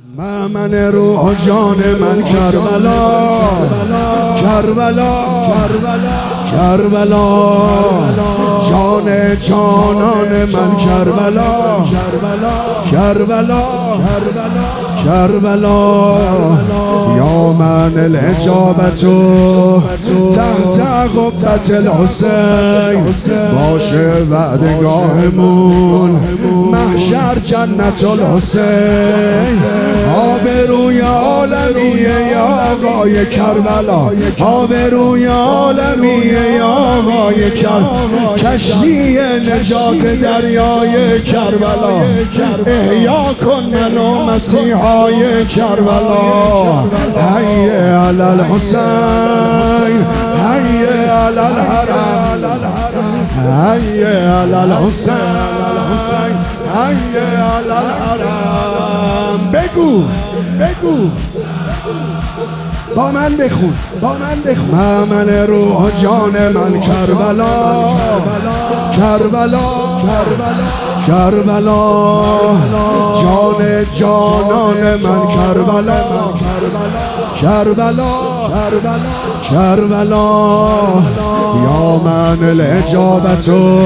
من روح و جان من کربلا کربلا کربلا جان جانان من کربلا کربلا کربلا یا من الاجابت تحت قبة الحسین باشه وعدگاهمون محشر جنت الحسین آبروی عالمیه یا آقای کربلا آبروی عالمیه یا آقای کربلا کشتی نجات دریای کربلا احیا کن منو مسیحای کربلا حی علی الحسین حی علی الحرم حی علی الحسین حی علی الحرم بگو با من بخون من روح جان من کربلا جان جانان من کربلا یا من الاجابت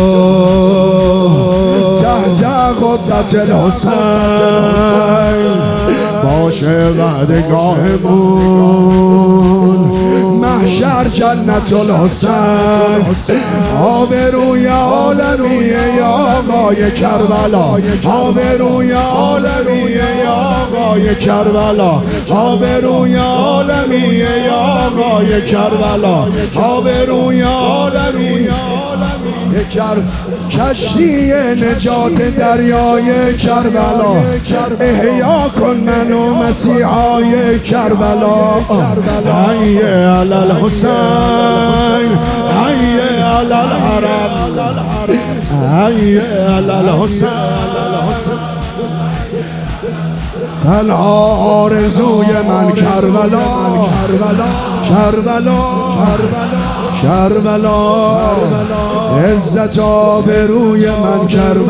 تحت قبة الحسین باشه وعدگاهمون محشر جنت الحسین آبروی عالمیه یا آقای کربلا آبروی عالمیه یا آقای کربلا آبروی عالمیه یا آقای کربلا آبروی عالمیه کشتی نجات دریای کربلا احیا کن منو مسیحای کربلا حی علی الحسین حی علی الحرم حی علی الحسین تنها آرزوی من کربلا عزت آبروی من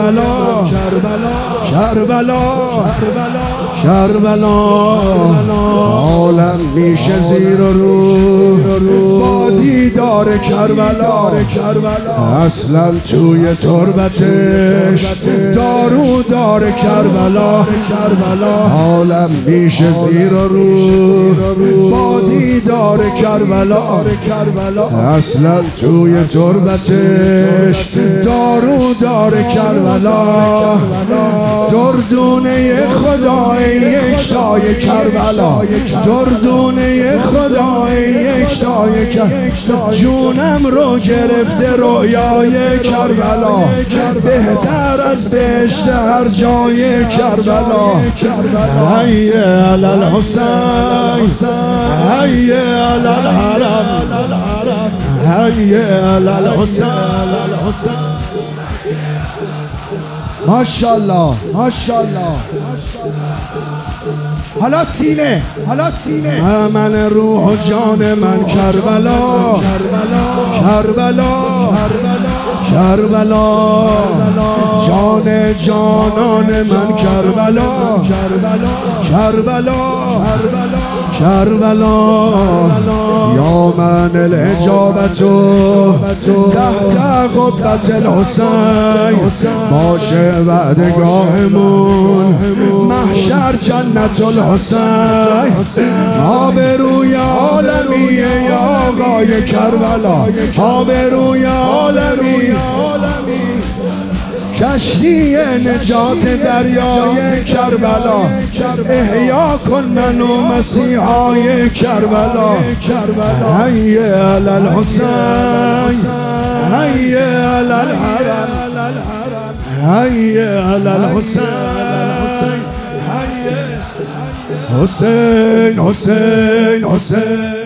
کربلا عالم میشه زیر و رو با دیدار کربلا اصلا توی تربتش دارو دار کربلا عالم میشه زیر و رو با دیدار کربلا اصلا توی تربتش دارو دار کربلا دردونه خدای یکتای کربلا دردونه خدای یکتای کربلا جونم رو گرفته رویای کربلا بهتر از بهشت هر جای کربلا حی علی الحسین حی علی الحرم حی علی الحسین ماشاءالله حالا سینه من روح و جان من کربلا جان جانان من کربلا یا من الاجابت تحت قبة الحسین باشه وعدگاهمون محشر جنت الحسین آبروی عالمیه یا آقای کربلا آبروی عالمیه کشتی نجات دریای کربلا احیا کن منو مسیحای کربلا حی علی الحسین حی علی الحرم حی علی الحسین حسین